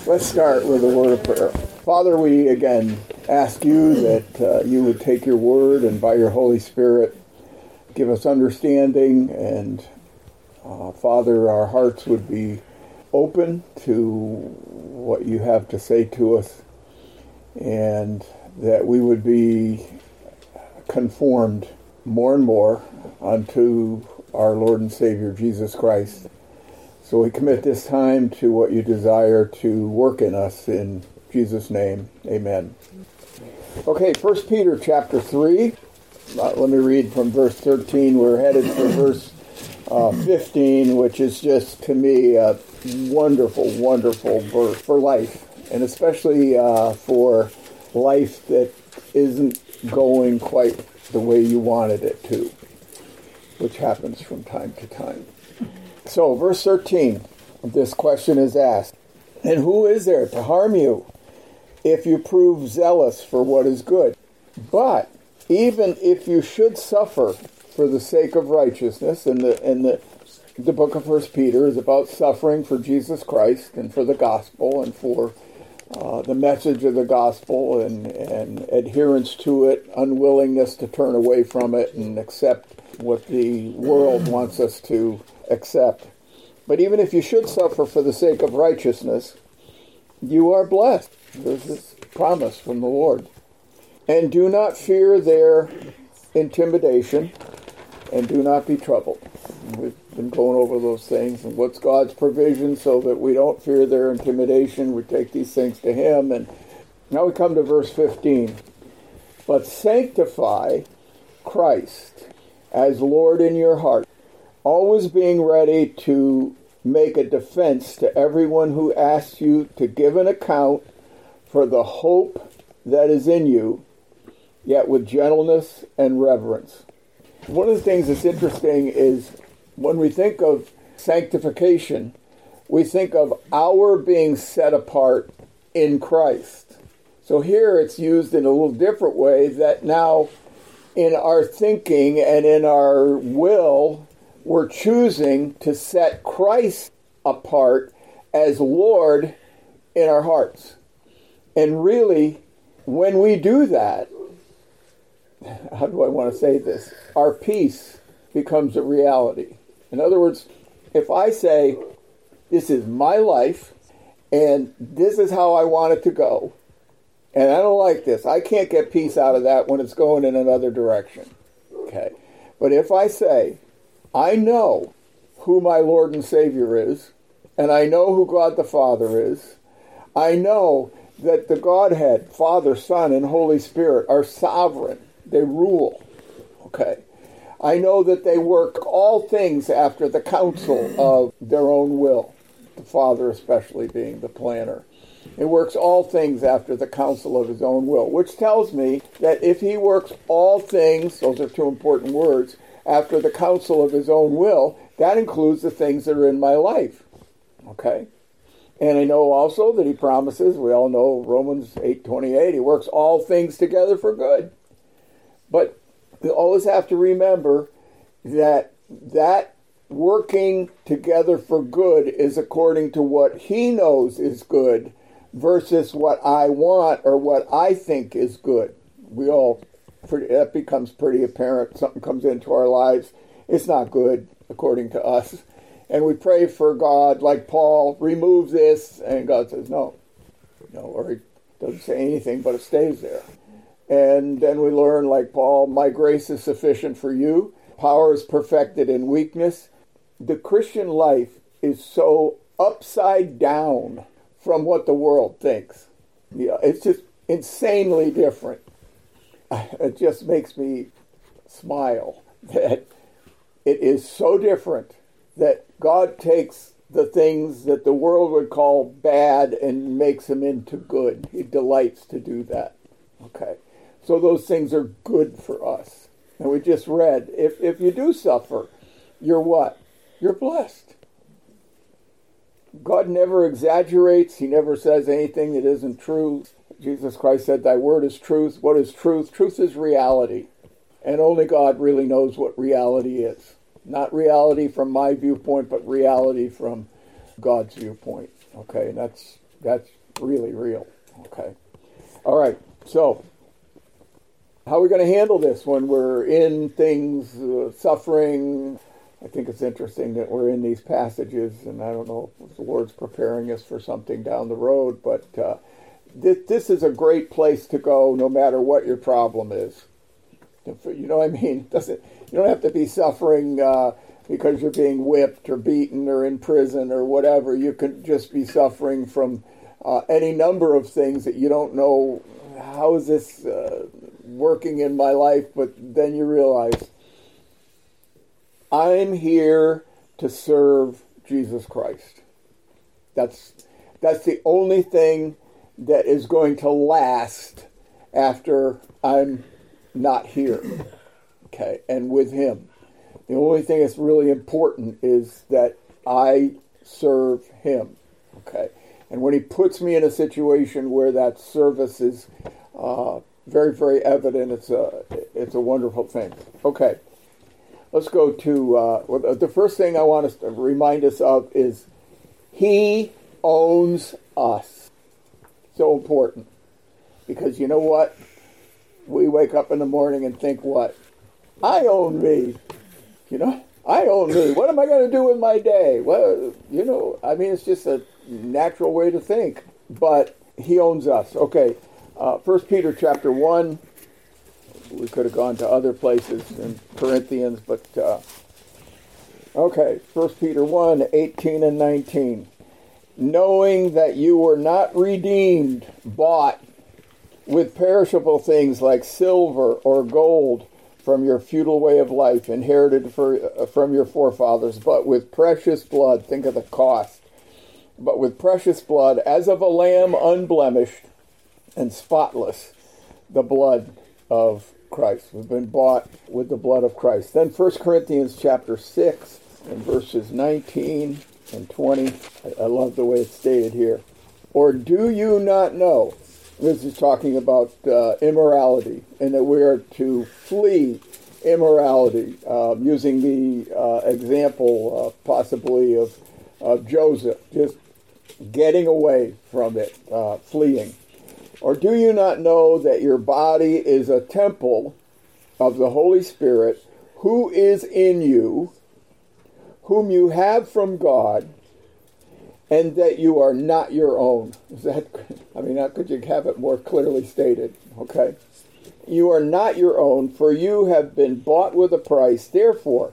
Let's start with a word of prayer. Father, we again ask you that you would take your word and by your Holy Spirit give us understanding, and Father, our hearts would be open to what you have to say to us, and that we would be conformed more and more unto our Lord and Savior Jesus Christ. So we commit this time to what you desire to work in us in Jesus' name. Amen. Okay, 1 Peter chapter 3. Let me read from verse 13. We're headed for verse 15, which is just, to me, a wonderful, wonderful verse for life, and especially for life that isn't going quite the way you wanted it to, which happens from time to time. So, verse 13, this question is asked, "And who is there to harm you if you prove zealous for what is good? But even if you should suffer for the sake of righteousness," and the book of 1 Peter is about suffering for Jesus Christ and for the gospel and for the message of the gospel and adherence to it, unwillingness to turn away from it and accept what the world wants us to accept. But even if you should suffer for the sake of righteousness, you are blessed. There's this promise from the Lord. "And do not fear their intimidation, and do not be troubled." We've been going over those things, and what's God's provision so that we don't fear their intimidation. We take these things to Him. And now we come to verse 15. "But sanctify Christ as Lord in your heart, always being ready to make a defense to everyone who asks you to give an account for the hope that is in you, yet with gentleness and reverence." One of the things that's interesting is when we think of sanctification, we think of our being set apart in Christ. So here it's used in a little different way, that now in our thinking and in our will, we're choosing to set Christ apart as Lord in our hearts. And really, when we do that, how do I want to say this? Our peace becomes a reality. In other words, if I say, this is my life, and this is how I want it to go, and I don't like this, I can't get peace out of that when it's going in another direction. Okay. But if I say, I know who my Lord and Savior is, and I know who God the Father is, I know that the Godhead, Father, Son, and Holy Spirit are sovereign. They rule. Okay. I know that they work all things after the counsel of their own will, the Father especially being the planner. It works all things after the counsel of his own will, which tells me that if he works all things, those are two important words, after the counsel of his own will, that includes the things that are in my life. Okay? And I know also that he promises, we all know Romans 8:28, he works all things together for good. But we always have to remember that working together for good is according to what he knows is good versus what I want or what I think is good. That becomes pretty apparent. Something comes into our lives, it's not good according to us. And we pray for God, like Paul, remove this, and God says no. Or he doesn't say anything, but it stays there. And then we learn, like Paul, my grace is sufficient for you. Power is perfected in weakness. The Christian life is so upside down from what the world thinks. It's just insanely different. It just makes me smile that it is so different that God takes the things that the world would call bad and makes them into good. He delights to do that. Okay. So those things are good for us. And we just read, if you do suffer, you're what? You're blessed. God never exaggerates. He never says anything that isn't true. Jesus Christ said, thy word is truth. What is truth? Truth is reality. And only God really knows what reality is. Not reality from my viewpoint, but reality from God's viewpoint. Okay, and that's That's really real. Okay. All right. So, how are we going to handle this when we're in things, suffering? I think it's interesting that we're in these passages, and I don't know if the Lord's preparing us for something down the road, but this is a great place to go no matter what your problem is. You know what I mean? You don't have to be suffering because you're being whipped or beaten or in prison or whatever. You could just be suffering from any number of things that you don't know, how is this working in my life? But then you realize, I'm here to serve Jesus Christ. That's the only thing that is going to last after I'm not here, okay, and with him. The only thing that's really important is that I serve him, okay. And when he puts me in a situation where that service is very, very evident, it's a wonderful thing. Okay, let's go to the first thing I want us to remind us of is he owns us. So important, because you know what? We wake up in the morning and think, what? I own me. I own me. What am I going to do with my day? Well, it's just a natural way to think. But he owns us. Okay, 1 Peter chapter 1. We could have gone to other places in Corinthians, but okay, 1 Peter 1, 18 and 19. Knowing that you were not redeemed, bought with perishable things like silver or gold from your futile way of life, inherited from your forefathers, but with precious blood, think of the cost, but with precious blood, as of a lamb unblemished and spotless, the blood of Christ. We've been bought with the blood of Christ. Then 1 Corinthians chapter 6 and verses 19 and 20. I love the way it's stated here. Or do you not know? This is talking about immorality, and that we are to flee immorality, using the example possibly of Joseph, just getting away from it, fleeing. Or do you not know that your body is a temple of the Holy Spirit, who is in you, whom you have from God, and that you are not your own? How could you have it more clearly stated? Okay. You are not your own, for you have been bought with a price. Therefore,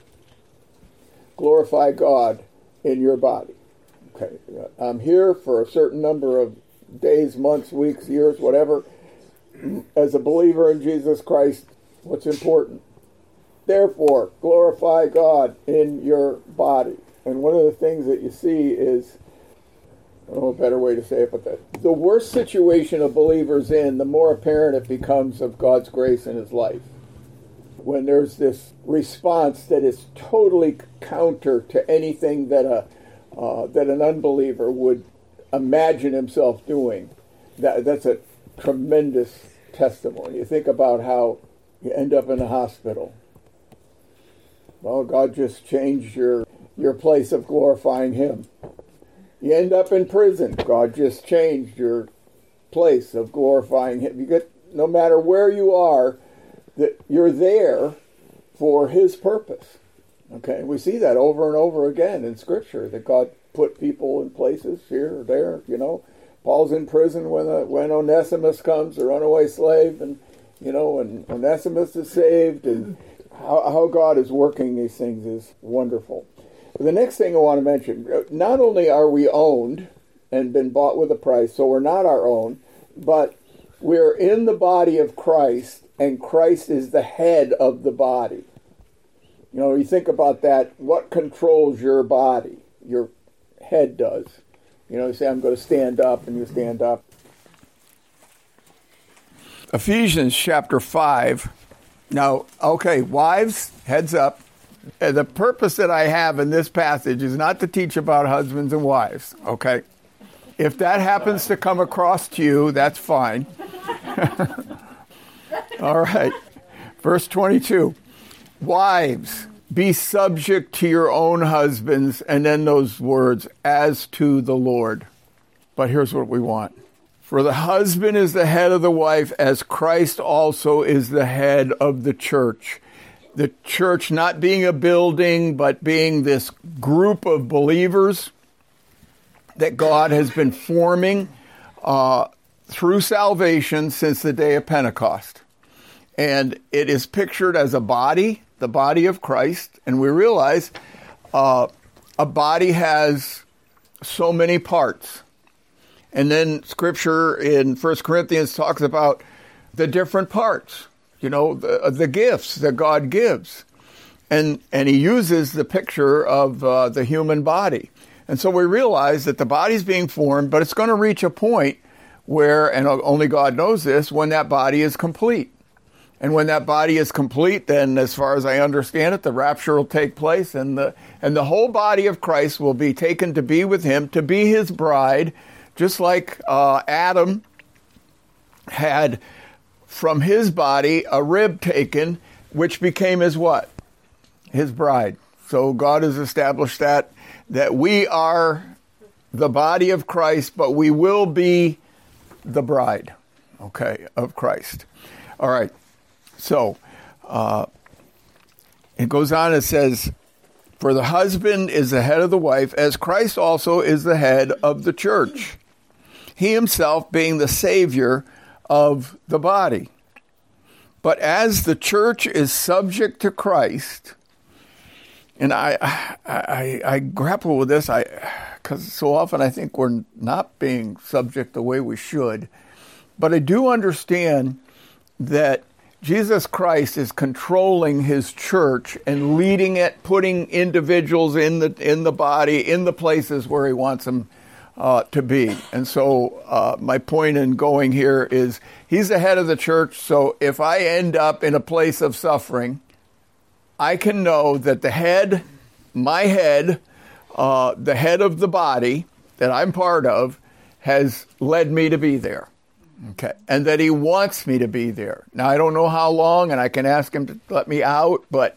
glorify God in your body. Okay. I'm here for a certain number of days, months, weeks, years, whatever. As a believer in Jesus Christ, what's important? Therefore, glorify God in your body. And one of the things that you see is, I don't know a better way to say it, but the worse situation a believer's in, the more apparent it becomes of God's grace in his life. When there's this response that is totally counter to anything that an unbeliever would imagine himself doing, that's a tremendous testimony. You think about how you end up in the hospital. Well, God just changed your place of glorifying him. You end up in prison. God just changed your place of glorifying him. You get, no matter where you are, that you're there for his purpose. Okay, we see that over and over again in Scripture, that God put people in places here or there. Paul's in prison when Onesimus comes, a runaway slave, and Onesimus is saved, and how God is working these things is wonderful. The next thing I want to mention, not only are we owned and been bought with a price, so we're not our own, but we're in the body of Christ, and Christ is the head of the body. You think about that, what controls your body? Your head does. You say, I'm going to stand up, and you stand up. Ephesians chapter 5. Now, okay, wives, heads up. The purpose that I have in this passage is not to teach about husbands and wives, okay? If that happens to come across to you, that's fine. All right. Verse 22. Wives, be subject to your own husbands, and then those words, as to the Lord. But here's what we want. For the husband is the head of the wife, as Christ also is the head of the church. The church not being a building, but being this group of believers that God has been forming through salvation since the day of Pentecost. And it is pictured as a body, the body of Christ. And we realize a body has so many parts. And then Scripture in 1 Corinthians talks about the different parts, the gifts that God gives. And he uses the picture of the human body. And so we realize that the body's being formed, but it's going to reach a point where, and only God knows this, when that body is complete. And when that body is complete, then as far as I understand it, the rapture will take place, and the whole body of Christ will be taken to be with him, to be his bride, just like Adam had from his body a rib taken, which became his what? His bride. So God has established that we are the body of Christ, but we will be the bride, of Christ. All right. So it goes on, it says, for the husband is the head of the wife, as Christ also is the head of the church, he himself being the Savior of the body. But as the church is subject to Christ, and I grapple with this, because so often I think we're not being subject the way we should, but I do understand that Jesus Christ is controlling his church and leading it, putting individuals in the body, in the places where he wants them to be. And so my point in going here is he's the head of the church. So if I end up in a place of suffering, I can know that the head, my head, the head of the body that I'm part of, has led me to be there. Okay, and that he wants me to be there. Now, I don't know how long, and I can ask him to let me out, but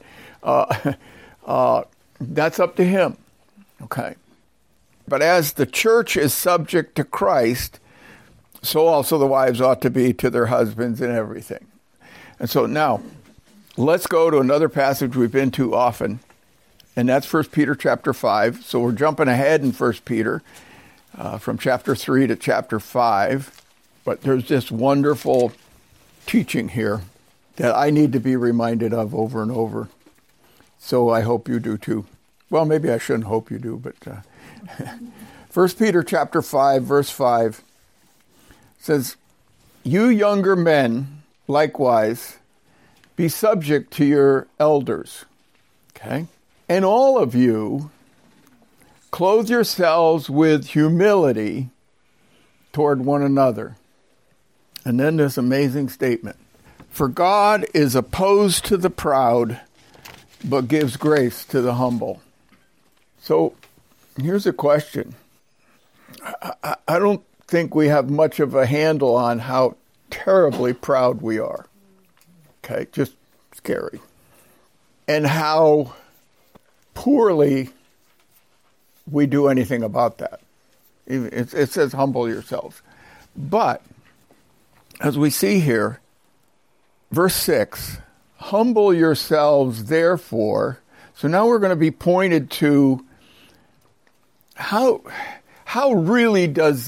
that's up to him. Okay. But as the church is subject to Christ, so also the wives ought to be to their husbands in everything. And so now, let's go to another passage we've been to often, and that's 1 Peter chapter 5. So we're jumping ahead in 1 Peter from chapter 3 to chapter 5. But there's this wonderful teaching here that I need to be reminded of over and over. So I hope you do too. Well, maybe I shouldn't hope you do, but 1 Peter chapter 5, verse 5 says, you younger men, likewise, be subject to your elders. Okay? And all of you, clothe yourselves with humility toward one another. And then this amazing statement. For God is opposed to the proud, but gives grace to the humble. So here's a question. I don't think we have much of a handle on how terribly proud we are. Okay, just scary. And how poorly we do anything about that. It says humble yourselves. But as we see here, verse 6, humble yourselves therefore. So now we're going to be pointed to how really does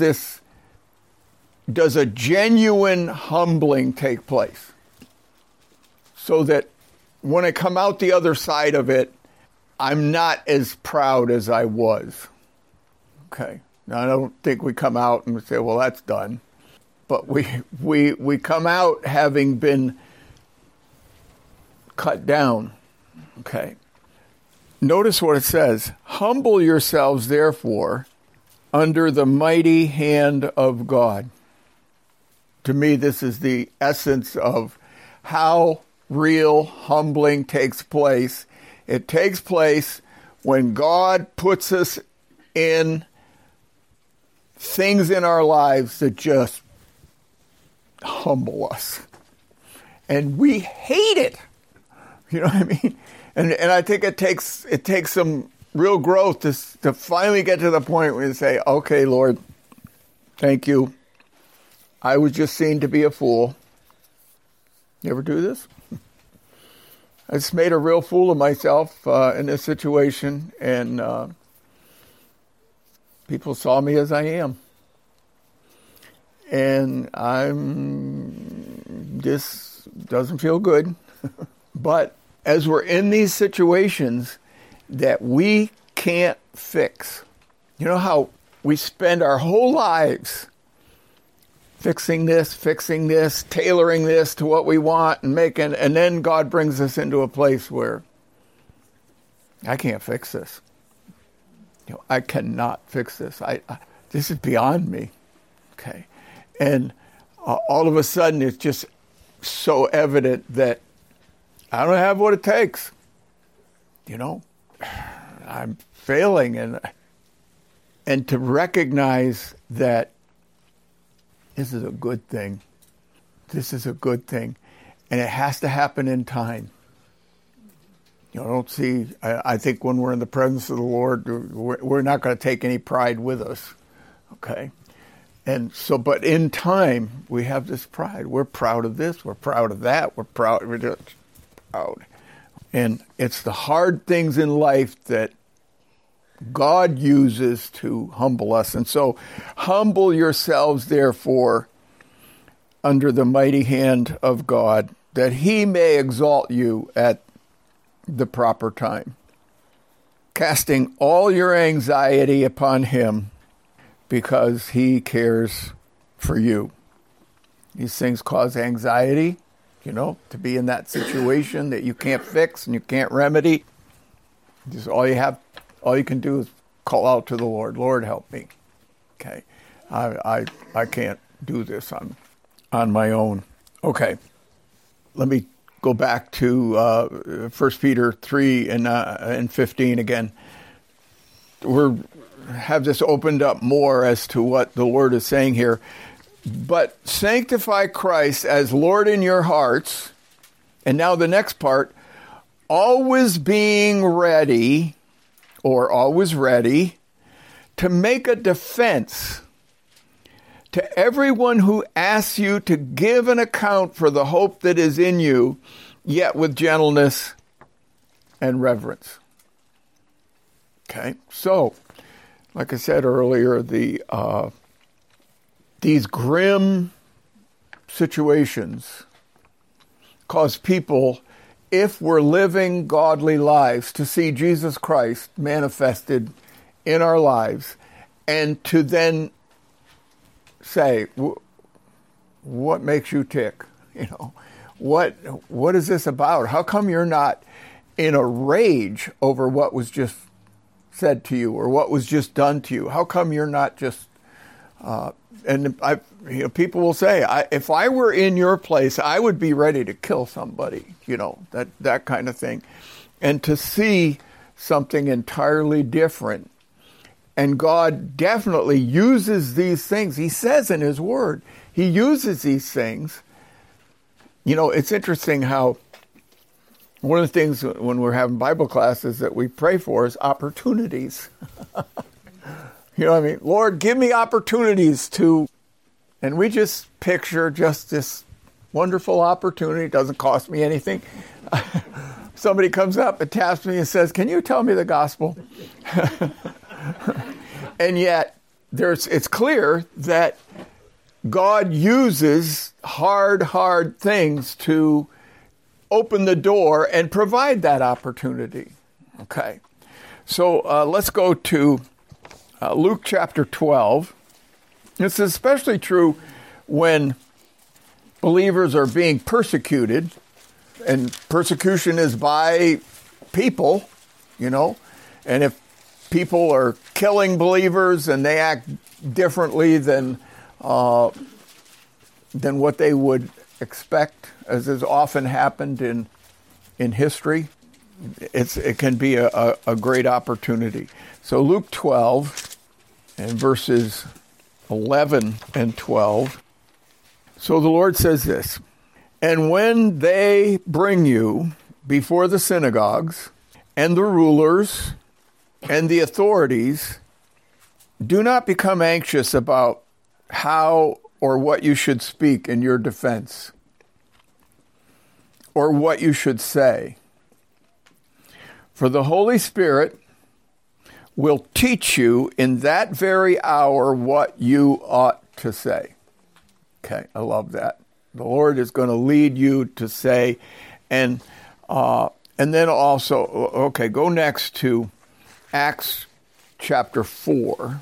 a genuine humbling take place? So that when I come out the other side of it, I'm not as proud as I was. Okay. Now, I don't think we come out and we say, well, that's done. But we come out having been cut down. Okay. Notice what it says. Humble yourselves, therefore, under the mighty hand of God. To me, this is the essence of how real humbling takes place. It takes place when God puts us in things in our lives that just humble us. And we hate it. You know what I mean? And I think it takes some real growth to finally get to the point where you say, okay, Lord, Thank you. I was just seen to be a fool. You ever do this? I just made a real fool of myself in this situation, and people saw me as I am. And this doesn't feel good. But as we're in these situations that we can't fix, you know how we spend our whole lives fixing this, tailoring this to what we want and then God brings us into a place where I can't fix this. I cannot fix this. This is beyond me. Okay. And all of a sudden it's just so evident that I don't have what it takes. I'm failing, and to recognize that this is a good thing. This is a good thing. And it has to happen in time. I think when we're in the presence of the Lord, we're not going to take any pride with us. Okay? And so, but in time, we have this pride. We're proud of this. We're proud of that. We're proud. And it's the hard things in life that God uses to humble us. And so humble yourselves, therefore, under the mighty hand of God, that he may exalt you at the proper time, casting all your anxiety upon him because he cares for you. These things cause anxiety, to be in that situation that you can't fix and you can't remedy. Just all you can do is call out to the Lord. Lord, help me. Okay. I can't do this on my own. Okay. Let me go back to 1 Peter 3 and 15 again. We have this opened up more as to what the Lord is saying here. But sanctify Christ as Lord in your hearts. And now the next part, always being ready, or always ready, to make a defense to everyone who asks you to give an account for the hope that is in you, yet with gentleness and reverence. Okay, so, like I said earlier, these grim situations cause people, if we're living godly lives, to see Jesus Christ manifested in our lives and to then say, what makes you tick? What is this about? How come you're not in a rage over what was just said to you or what was just done to you? How come you're not just people will say, if I were in your place, I would be ready to kill somebody, that kind of thing. And to see something entirely different. And God definitely uses these things. He says in his word, he uses these things. It's interesting how one of the things when we're having Bible classes that we pray for is opportunities. Lord, give me opportunities to, and we just picture just this wonderful opportunity. It doesn't cost me anything. Somebody comes up and taps me and says, can you tell me the gospel? And yet, it's clear that God uses hard things to open the door and provide that opportunity. Okay. So let's go to Luke chapter 12. This is especially true when believers are being persecuted, and persecution is by people, and if people are killing believers and they act differently than what they would expect, as has often happened in history, it can be a great opportunity. So Luke 12 and verses 11 and 12. So the Lord says this, and when they bring you before the synagogues and the rulers and the authorities, do not become anxious about how or what you should speak in your defense, or what you should say. For the Holy Spirit will teach you in that very hour what you ought to say. Okay, I love that. The Lord is going to lead you to say, and then also, okay, go next to Acts chapter 4.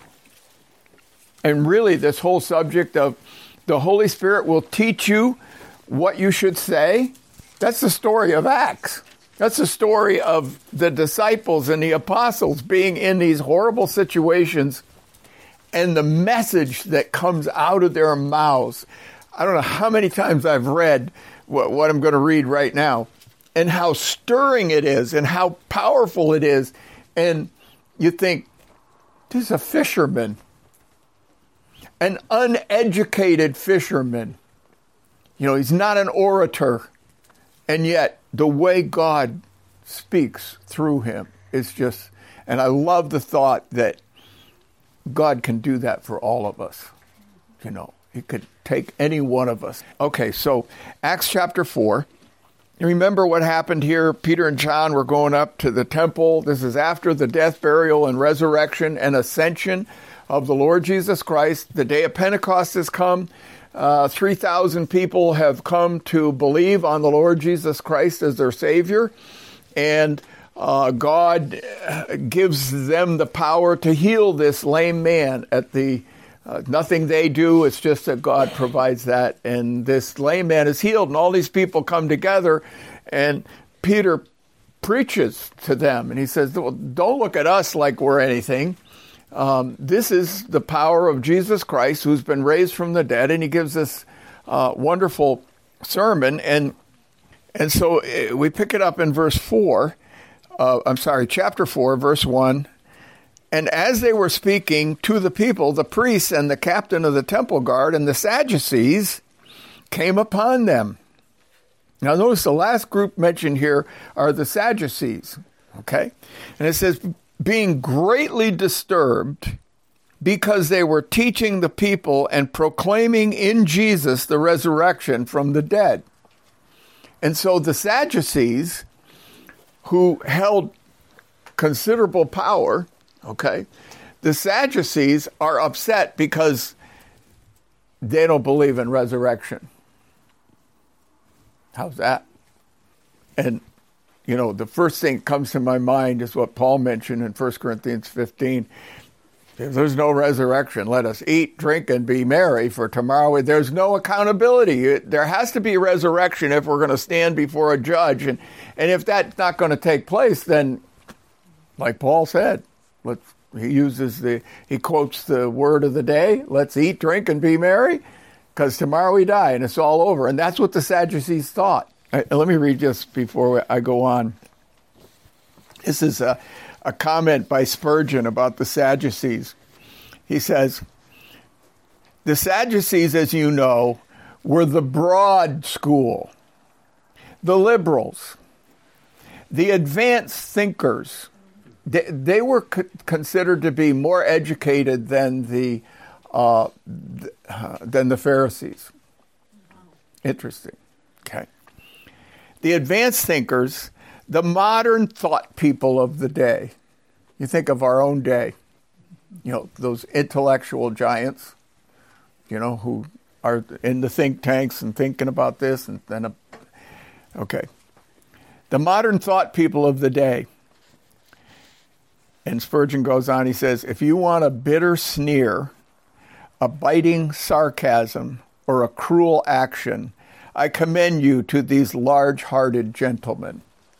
And really, this whole subject of the Holy Spirit will teach you what you should say, that's the story of Acts. That's the story of the disciples and the apostles being in these horrible situations, and the message that comes out of their mouths. I don't know how many times I've read what I'm going to read right now, and how stirring it is, and how powerful it is. And you think, this is a fisherman, an uneducated fisherman. You know, he's not an orator. And yet, the way God speaks through him is just, and I love the thought that God can do that for all of us. You know, he could take any one of us. Okay, so Acts chapter 4. You remember what happened here? Peter and John were going up to the temple. This is after the death, burial, and resurrection and ascension of the Lord Jesus Christ. The day of Pentecost has come. 3,000 people have come to believe on the Lord Jesus Christ as their Savior. And God gives them the power to heal this lame man at the nothing they do. It's just that God provides that. And this lame man is healed, and all these people come together, and Peter preaches to them. And he says, well, don't look at us like we're anything. This is the power of Jesus Christ, who's been raised from the dead. And he gives this wonderful sermon. And so we pick it up in chapter 4, verse 1. And as they were speaking to the people, the priests and the captain of the temple guard and the Sadducees came upon them. Now notice the last group mentioned here are the Sadducees, okay? And it says, being greatly disturbed because they were teaching the people and proclaiming in Jesus the resurrection from the dead. And so the Sadducees, who held considerable power, okay, the Sadducees are upset because they don't believe in resurrection. How's that? And, you know, the first thing that comes to my mind is what Paul mentioned in 1 Corinthians 15. If there's no resurrection, let us eat, drink, and be merry, for tomorrow there's no accountability. There has to be resurrection if we're going to stand before a judge. And if that's not going to take place, then, like Paul said, he quotes the word of the day, let's eat, drink, and be merry, because tomorrow we die, and it's all over. And that's what the Sadducees thought. Let me read this before I go on. This is a comment by Spurgeon about the Sadducees. He says, the Sadducees, as you know, were the broad school, the liberals, the advanced thinkers. They were considered to be more educated than the Pharisees. Interesting. Okay. The advanced thinkers, the modern thought people of the day. You think of our own day, you know, those intellectual giants, you know, who are in the think tanks and thinking about this and then, okay. The modern thought people of the day. And Spurgeon goes on, he says, if you want a bitter sneer, a biting sarcasm, or a cruel action, I commend you to these large-hearted gentlemen.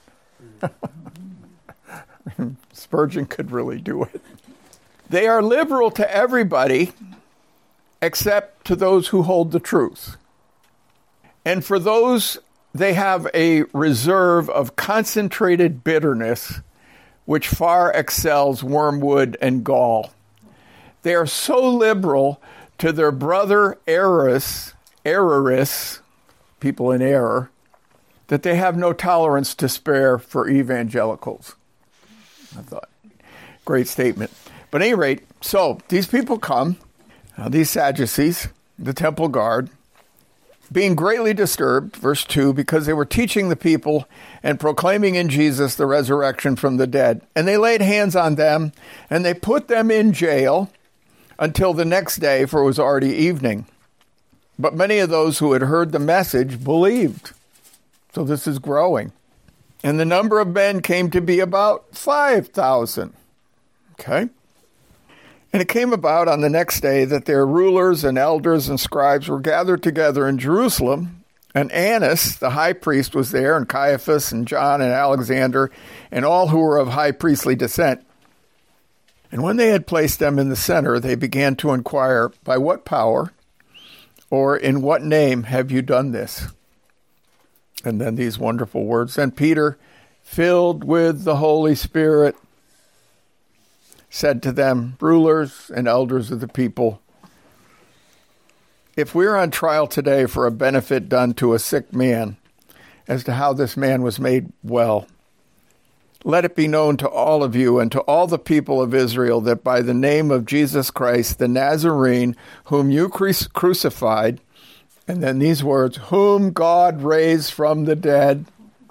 Spurgeon could really do it. They are liberal to everybody except to those who hold the truth. And for those, they have a reserve of concentrated bitterness which far excels wormwood and gall. They are so liberal to their brother errorists, people in error, that they have no tolerance to spare for evangelicals. I thought, great statement. But at any rate, so these people come, These Sadducees, the temple guard, being greatly disturbed, verse 2, because they were teaching the people and proclaiming in Jesus the resurrection from the dead. And they laid hands on them, and they put them in jail until the next day, for it was already evening. But many of those who had heard the message believed. So this is growing. And the number of men came to be about 5,000. Okay? And it came about on the next day that their rulers and elders and scribes were gathered together in Jerusalem. And Annas, the high priest, was there, and Caiaphas and John and Alexander, and all who were of high priestly descent. And when they had placed them in the center, they began to inquire, by what power or in what name have you done this? And then these wonderful words. Then Peter, filled with the Holy Spirit, said to them, rulers and elders of the people, if we are on trial today for a benefit done to a sick man, as to how this man was made well, let it be known to all of you and to all the people of Israel that by the name of Jesus Christ, the Nazarene, whom you crucified, and then these words, whom God raised from the dead,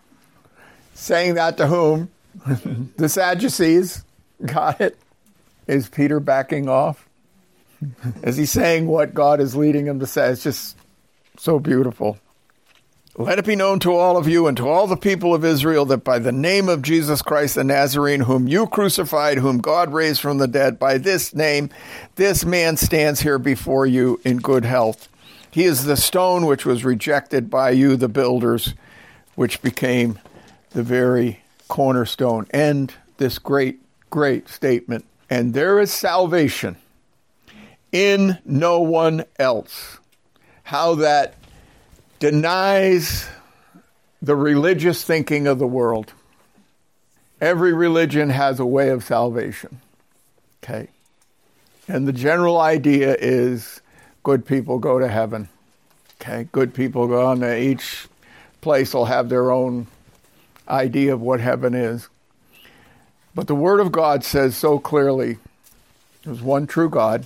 saying that to whom? The Sadducees. Got it? Is Peter backing off? Is he saying what God is leading him to say? It's just so beautiful. Let it be known to all of you and to all the people of Israel that by the name of Jesus Christ the Nazarene, whom you crucified, whom God raised from the dead, by this name, this man stands here before you in good health. He is the stone which was rejected by you, the builders, which became the very cornerstone. And this great, great statement. And there is salvation in no one else. How that denies the religious thinking of the world. Every religion has a way of salvation. Okay? And the general idea is good people go to heaven. Okay? Good people go on to each place will have their own idea of what heaven is. But the Word of God says so clearly, there's one true God,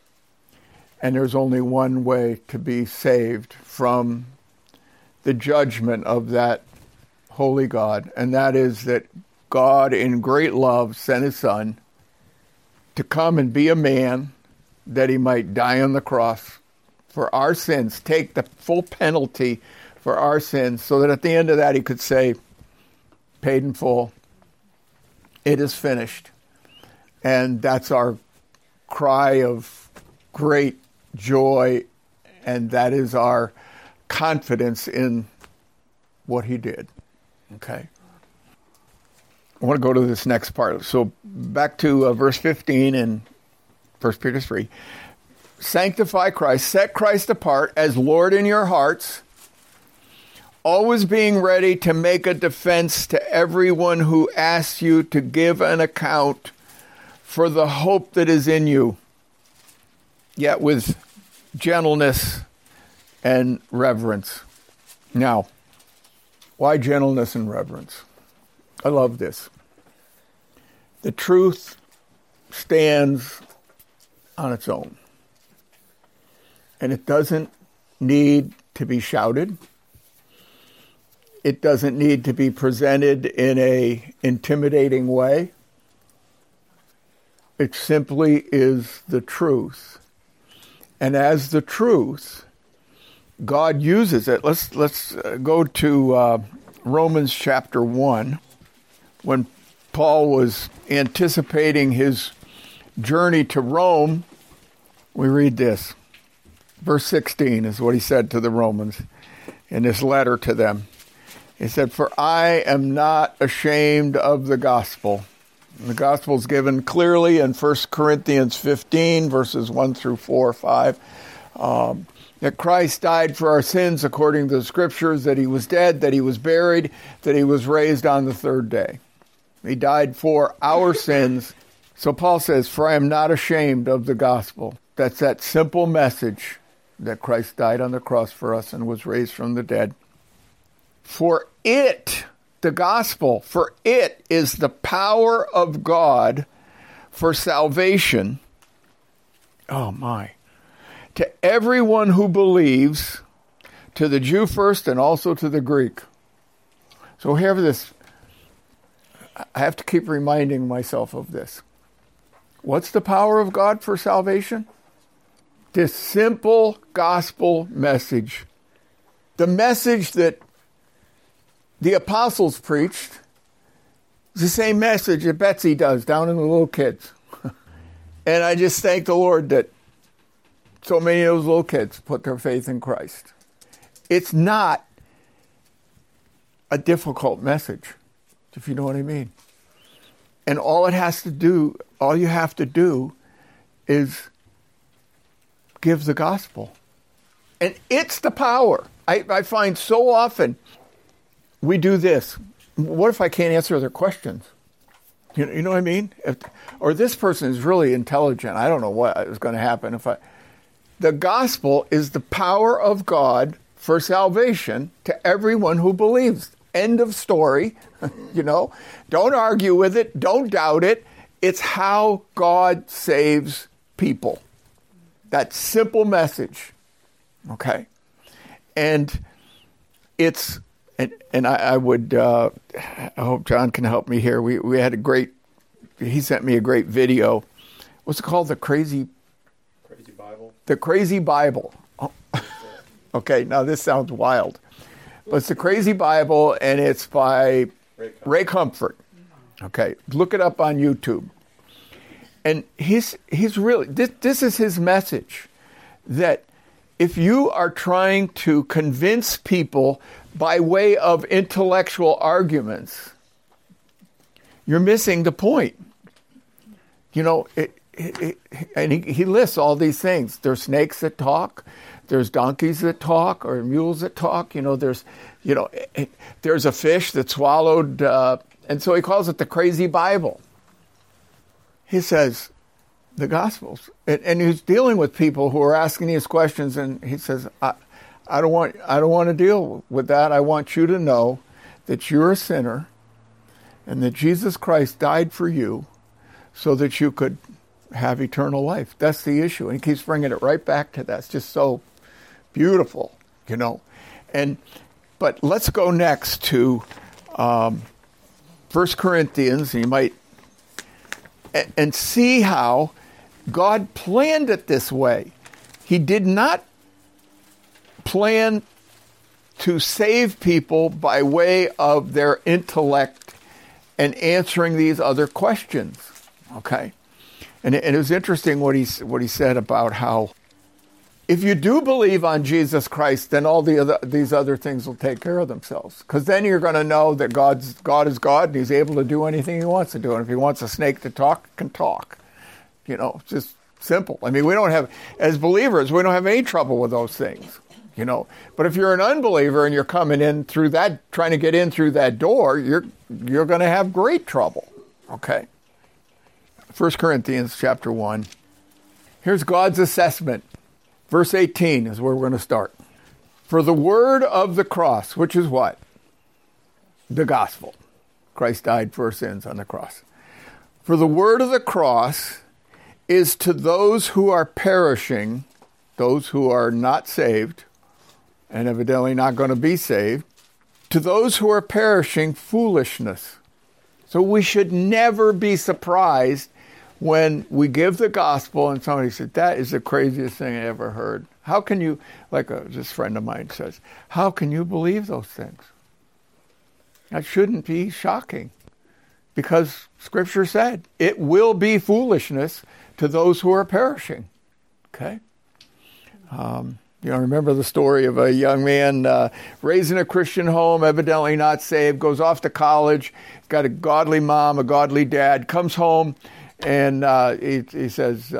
and there's only one way to be saved from the judgment of that holy God, and that is that God in great love sent His Son to come and be a man that He might die on the cross for our sins, take the full penalty for our sins, so that at the end of that He could say, paid in full. It is finished. And that's our cry of great joy, and that is our confidence in what He did. Okay. I want to go to this next part. So back to verse 15 in 1 Peter 3. Sanctify Christ, set Christ apart as Lord in your hearts, always being ready to make a defense to everyone who asks you to give an account for the hope that is in you, yet with gentleness and reverence. Now, why gentleness and reverence? I love this. The truth stands on its own, and it doesn't need to be shouted. It doesn't need to be presented in a intimidating way. It simply is the truth. And as the truth, God uses it. Let's go to Romans chapter 1. When Paul was anticipating his journey to Rome, we read this. Verse 16 is what he said to the Romans in this letter to them. He said, for I am not ashamed of the gospel. And the gospel is given clearly in 1 Corinthians 15, verses 1 through 4, 5. That Christ died for our sins according to the Scriptures, that He was dead, that He was buried, that He was raised on the third day. He died for our sins. So Paul says, for I am not ashamed of the gospel. That's that simple message that Christ died on the cross for us and was raised from the dead. For it, the gospel, for it is the power of God for salvation. Oh my. to everyone who believes, to the Jew first and also to the Greek. So we have this, I have to keep reminding myself of this. What's the power of God for salvation? This simple gospel message. The message that the apostles preached is the same message that Betsy does down in the little kids. And I just thank the Lord that so many of those little kids put their faith in Christ. It's not a difficult message, if you know what I mean. And all you have to do is give the gospel. And it's the power. I find so often we do this. What if I can't answer their questions? You know what I mean? Or this person is really intelligent. I don't know what is going to happen if I... The gospel is the power of God for salvation to everyone who believes. End of story. Don't argue with it. Don't doubt it. It's how God saves people. That simple message. Okay? And it's... And I would, I hope John can help me here. We had he sent me a great video. What's it called? The Crazy Bible? The Crazy Bible. Oh. Okay, now this sounds wild. But it's the Crazy Bible, and it's by Ray Comfort. Okay, look it up on YouTube. And he's really, this is his message, that if you are trying to convince people by way of intellectual arguments, you're missing the point. And he lists all these things. There's snakes that talk. There's donkeys that talk, or mules that talk. There's a fish that swallowed, and so he calls it the Crazy Bible. He says, the Gospels, and he's dealing with people who are asking these questions, and he says, I don't want to deal with that. I want you to know that you're a sinner and that Jesus Christ died for you so that you could have eternal life. That's the issue. And he keeps bringing it right back to that. It's just so beautiful, But let's go next to 1 Corinthians, and see how God planned it this way. He did not plan to save people by way of their intellect and answering these other questions. Okay, and it was interesting what he said about how if you do believe on Jesus Christ, then all these other things will take care of themselves. Because then you're going to know that God is God, and He's able to do anything He wants to do. And if He wants a snake to talk, it can talk. It's just simple. I mean, as believers, we don't have any trouble with those things. But if you're an unbeliever and you're coming in through that, trying to get in through that door, you're going to have great trouble. Okay. 1 Corinthians chapter 1. Here's God's assessment. Verse 18 is where we're going to start. For the word of the cross, which is what? The gospel. Christ died for our sins on the cross. For the word of the cross is to those who are perishing, those who are not saved, and evidently not going to be saved, to those who are perishing, foolishness. So we should never be surprised when we give the gospel and somebody said, that is the craziest thing I ever heard. How can you, this friend of mine says, how can you believe those things? That shouldn't be shocking, because Scripture said it will be foolishness to those who are perishing. Okay? Remember the story of a young man raised in a Christian home, evidently not saved, goes off to college, got a godly mom, a godly dad, comes home, and he says,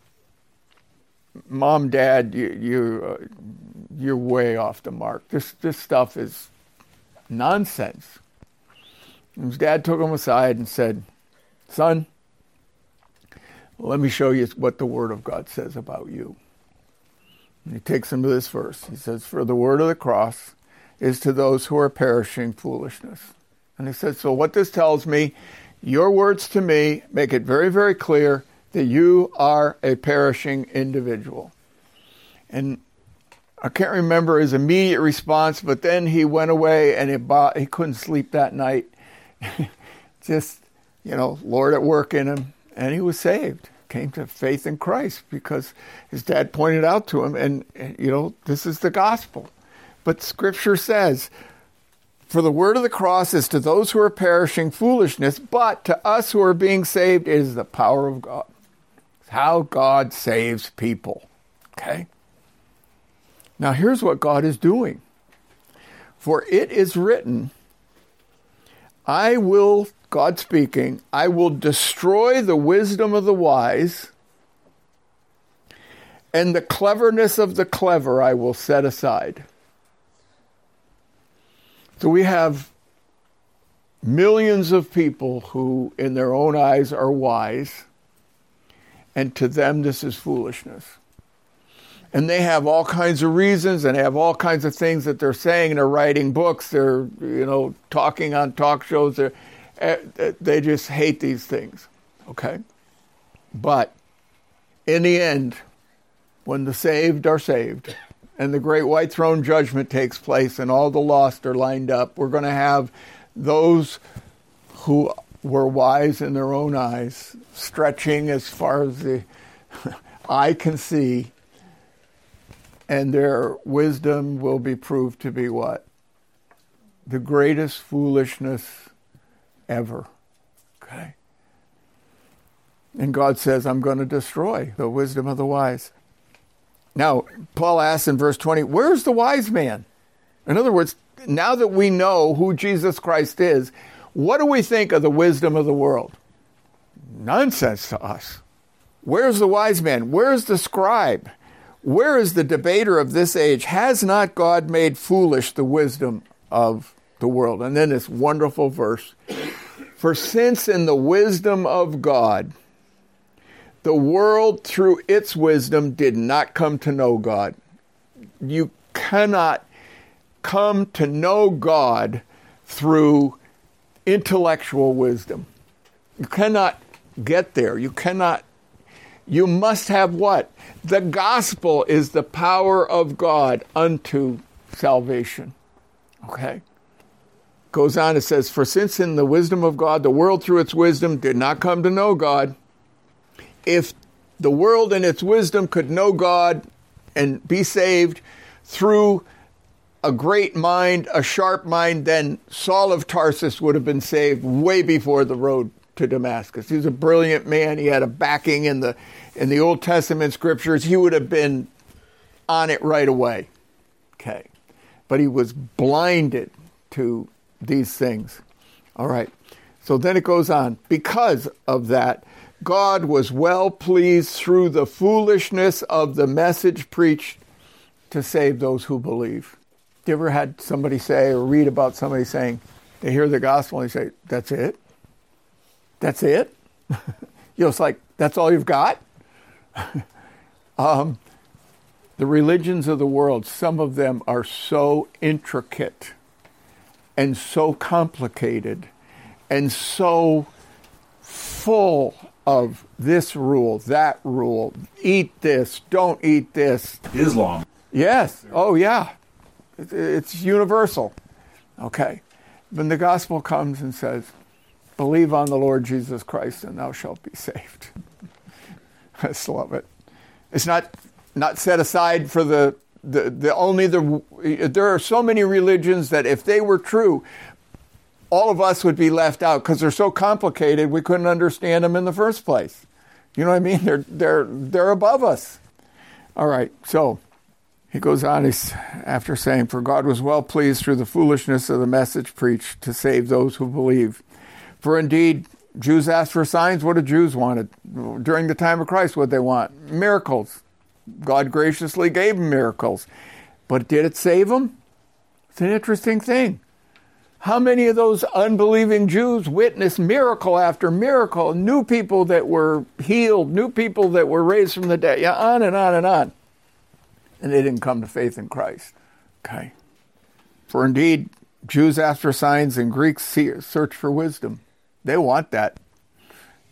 Mom, Dad, you're way off the mark. This stuff is nonsense. And his dad took him aside and said, son, let me show you what the Word of God says about you. And he takes him to this verse. He says, for the word of the cross is to those who are perishing foolishness. And he says, so what this tells me, your words to me make it very, very clear that you are a perishing individual. And I can't remember his immediate response, but then he went away and he couldn't sleep that night. Just, Lord at work in him. And he was saved. Came to faith in Christ because his dad pointed out to him. And, this is the gospel. But Scripture says, for the word of the cross is to those who are perishing foolishness, but to us who are being saved, it is the power of God. It's how God saves people. Okay? Now here's what God is doing. For it is written, God speaking, I will destroy the wisdom of the wise, and the cleverness of the clever I will set aside. So we have millions of people who in their own eyes are wise, and to them this is foolishness. And they have all kinds of reasons and have all kinds of things that they're saying. They're writing books. They're, talking on talk shows. They just hate these things. Okay? But in the end, when the saved are saved and the great white throne judgment takes place and all the lost are lined up, we're going to have those who were wise in their own eyes, stretching as far as the eye can see, and their wisdom will be proved to be what? The greatest foolishness ever. Okay? And God says, I'm going to destroy the wisdom of the wise. Now, Paul asks in verse 20, where's the wise man? In other words, now that we know who Jesus Christ is, what do we think of the wisdom of the world? Nonsense to us. Where's the wise man? Where's the scribe? Where is the debater of this age? Has not God made foolish the wisdom of the world? And then this wonderful verse. For since in the wisdom of God, the world through its wisdom did not come to know God. You cannot come to know God through intellectual wisdom. You cannot get there. You must have what? The gospel is the power of God unto salvation. Okay? Goes on, it says, for since in the wisdom of God, the world through its wisdom did not come to know God, if the world in its wisdom could know God and be saved through a great mind, a sharp mind, then Saul of Tarsus would have been saved way before the road to Damascus. He was a brilliant man. He had a backing in the Old Testament scriptures. He would have been on it right away. Okay. But he was blinded to these things. All right. So then it goes on. Because of that, God was well pleased through the foolishness of the message preached to save those who believe. You ever had somebody say or read about somebody saying, they hear the gospel and they say, that's it? That's it? It's like, that's all you've got? The religions of the world, some of them are so intricate and so complicated and so full of this rule, that rule, eat this, don't eat this. Islam. Yes. Oh, yeah. It's universal. Okay. When the gospel comes and says, believe on the Lord Jesus Christ and thou shalt be saved. I just love it. It's not set aside for there are so many religions that if they were true, all of us would be left out because they're so complicated we couldn't understand them in the first place. You know what I mean? They're above us. All right, so he goes on after saying, for God was well pleased through the foolishness of the message preached to save those who believe. For indeed, Jews asked for signs. What did Jews want? During the time of Christ, what did they want? Miracles. God graciously gave them miracles. But did it save them? It's an interesting thing. How many of those unbelieving Jews witnessed miracle after miracle, new people that were healed, new people that were raised from the dead, on and on and on. And they didn't come to faith in Christ. Okay. For indeed, Jews ask for signs and Greeks search for wisdom. They want that.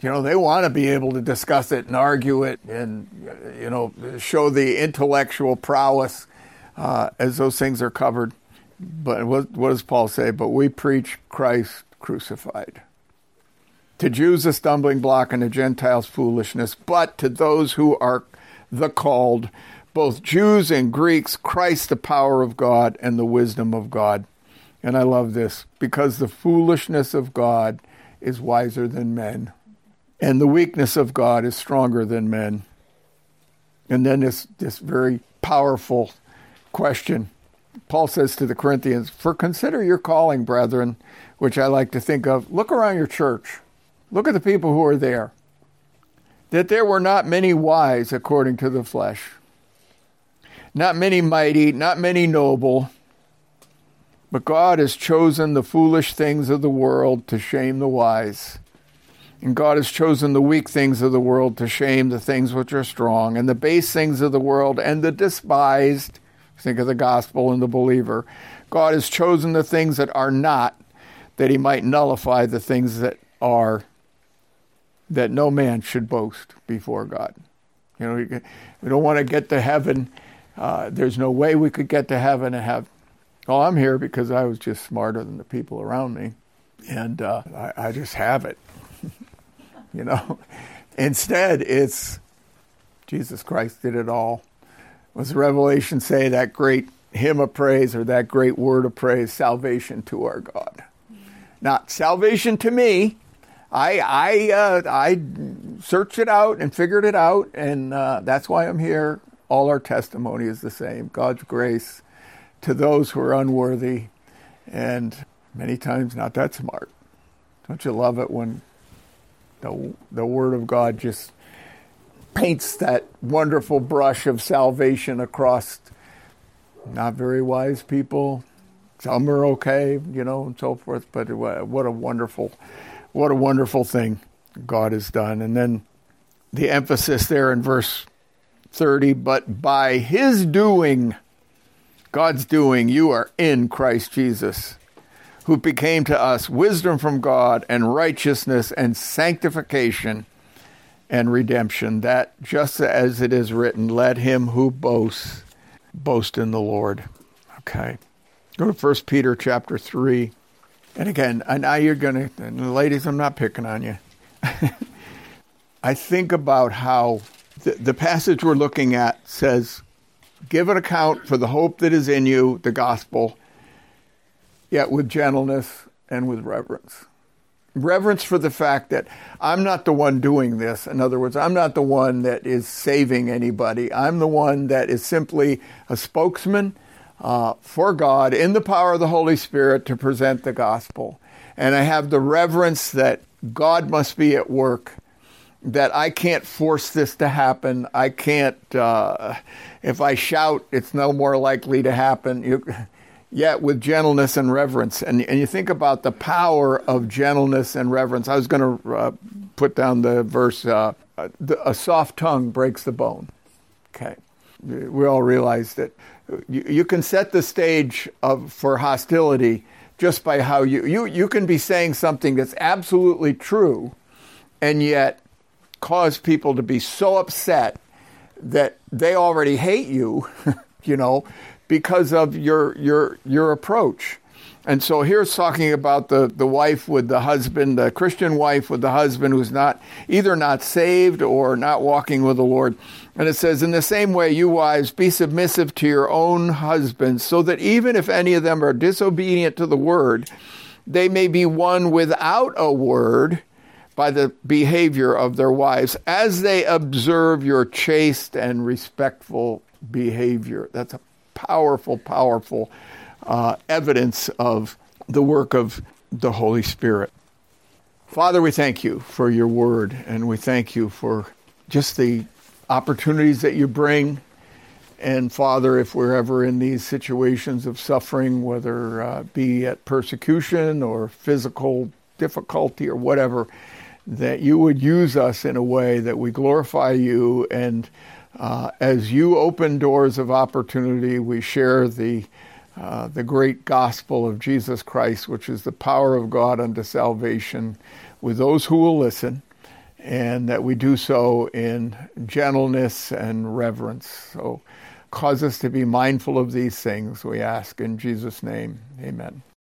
They want to be able to discuss it and argue it and, show the intellectual prowess as those things are covered. But what does Paul say? But we preach Christ crucified. To Jews a stumbling block and to Gentiles foolishness, but to those who are the called, both Jews and Greeks, Christ the power of God and the wisdom of God. And I love this, because the foolishness of God is wiser than men, and the weakness of God is stronger than men. And then this very powerful question. Paul says to the Corinthians, for consider your calling, brethren, which I like to think of. Look around your church. Look at the people who are there. That there were not many wise according to the flesh. Not many mighty, not many noble. But God has chosen the foolish things of the world to shame the wise. And God has chosen the weak things of the world to shame the things which are strong. And the base things of the world and the despised. Think of the gospel and the believer. God has chosen the things that are not, that he might nullify the things that are, that no man should boast before God. We don't want to get to heaven. There's no way we could get to heaven and have, I'm here because I was just smarter than the people around me. And I just have it. Instead, it's Jesus Christ did it all. What's the Revelation say, that great hymn of praise or that great word of praise, salvation to our God. Not salvation to me. I searched it out and figured it out, and that's why I'm here. All our testimony is the same. God's grace to those who are unworthy and many times not that smart. Don't you love it when the Word of God just paints that wonderful brush of salvation across not very wise people. Some are okay, and so forth. But what a wonderful thing God has done. And then the emphasis there in verse 30, but by his doing, God's doing, you are in Christ Jesus, who became to us wisdom from God and righteousness and sanctification and redemption, that just as it is written, let him who boasts boast in the Lord. Okay. Go to 1 Peter chapter 3. And again, now you're going to, ladies, I'm not picking on you. I think about how the passage we're looking at says, give an account for the hope that is in you, the gospel, yet with gentleness and with reverence. Reverence for the fact that I'm not the one doing this. In other words, I'm not the one that is saving anybody. I'm the one that is simply a spokesman for God in the power of the Holy Spirit to present the gospel. And I have the reverence that God must be at work, that I can't force this to happen. I can't, if I shout, it's no more likely to happen. Yet with gentleness and reverence. And you think about the power of gentleness and reverence. I was going to put down the verse, a soft tongue breaks the bone. Okay. We all realize that you can set the stage for hostility just by how you can be saying something that's absolutely true and yet cause people to be so upset that they already hate you, because of your approach. And so here's talking about the wife with the husband, the Christian wife with the husband who's either not saved or not walking with the Lord. And it says, in the same way, you wives, be submissive to your own husbands, so that even if any of them are disobedient to the word, they may be won without a word by the behavior of their wives, as they observe your chaste and respectful behavior. That's a powerful evidence of the work of the Holy Spirit. Father, we thank you for your word, and we thank you for just the opportunities that you bring. And Father, if we're ever in these situations of suffering, whether be at persecution or physical difficulty or whatever, that you would use us in a way that we glorify you, and as you open doors of opportunity, we share the great gospel of Jesus Christ, which is the power of God unto salvation, with those who will listen. and that we do so in gentleness and reverence. So cause us to be mindful of these things, we ask in Jesus' name. Amen.